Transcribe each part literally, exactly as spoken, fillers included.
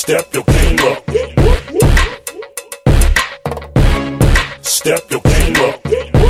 step your game up. Step your game up.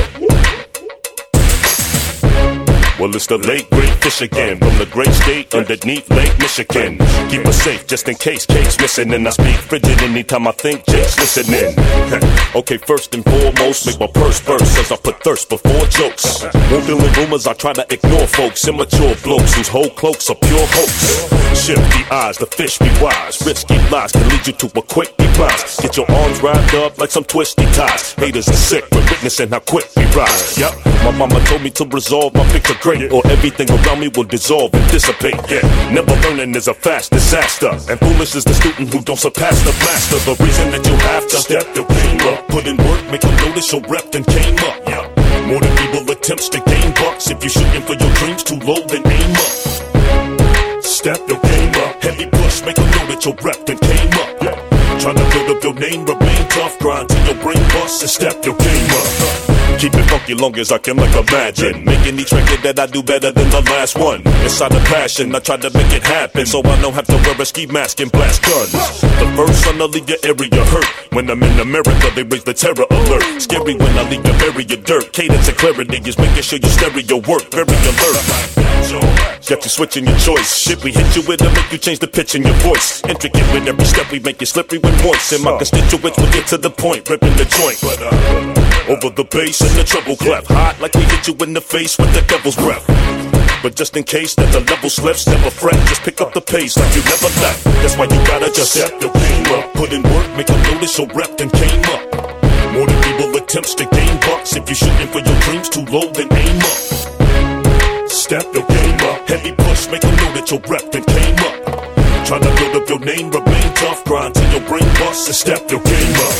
Well, it's the late great fish again, from the great state underneath Lake Michigan. Keep us safe just in case Kate's missing, and I speak frigid anytime I think Jake's listening. Okay, first and foremost, make my purse burst as I put thirst before jokes. Won't deal in rumors, I try to ignore folks, immature blokes whose whole cloaks are pure hoax. Shift the eyes, the fish be wise. Risky lies can lead you to a quick demise. Get your arms wrapped up like some twisty ties. Haters are sick, we're witnessing how quick we rise. Yup, my mama told me to resolve my picture great, or everything around me will dissolve and dissipate. Yeah, never learning is a fast disaster, and foolish is the student who don't surpass the master. The reason that you have to step your game up, put in work, make them notice your rep and came up. Yeah, more than feeble attempts to gain bucks. If you're shooting for your dreams too low, then aim up. Step your game up, heavy push, make them know that your rep and came up. Yeah, trying to build up your name, remain tough, grind till your brain busts and step your game up. Keep it funky long as I can, like imagine making each record that I do better than the last one. Inside of passion, I try to make it happen, so I don't have to wear a ski mask and blast guns. The first son to leave your area hurt. When I'm in America, they raise the terror alert. Scary when I leave the barrier dirt. Cadence and clarity is making sure your stereo work. Very alert. Got you switching your choice. Shit we hit you with to make you change the pitch in your voice. Intricate with every step we make you slippery when moist. And my constituents will get to the point, ripping the joint. But uh, over the bass and the treble clef, hot like we hit you in the face with the devil's breath. But just in case that the level slips, never fret, just pick up the pace like you never left. That's why you gotta just step your game up, put in work, make them notice your rep then came up. More than feeble attempts to gain bucks. If you're shooting for your dreams too low, then aim up. Step your game up, heavy push, make them know that your rep then came up. Trying to build up your name, remain tough, grind till your brain busts and step your game up.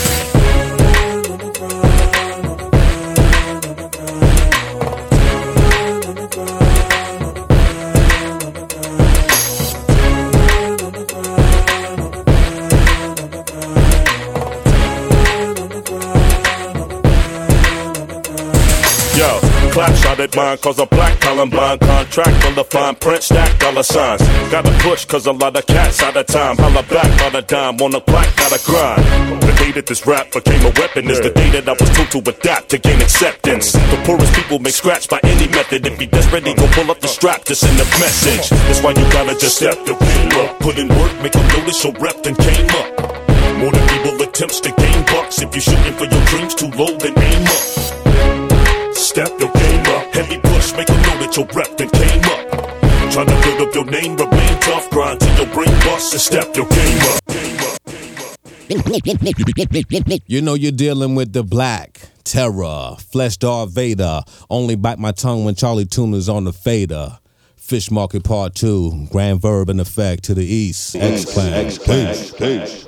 Yo, clap shot at mine, cause a black Columbine contract full of fine print, stack dollar signs. Gotta push, cause a lot of cats out of time. Holla back on a dime, on a black, gotta grind. The day that this rap became a weapon is the day that I was told to adapt to gain acceptance. The poorest people make scratch by any method. If you desperate, go pull up the strap to send a message. That's why you gotta just step your game up, put in work, make them notice your rep then came up. More than feeble attempts to gain bucks. If you're shooting for your dreams too low, then aim up. Step your game up, heavy push, make them know that your rep then came up. Trying to build up your name, remain tough, grind till your brain busts and step your game up. You know you're dealing with the Black Terror, Flesh Darth Vader. Only bite my tongue when Charlie Tuner's on the fader. Fish Market Part two, Grand Verb in effect to the east. X-Clan. Peace. Peace.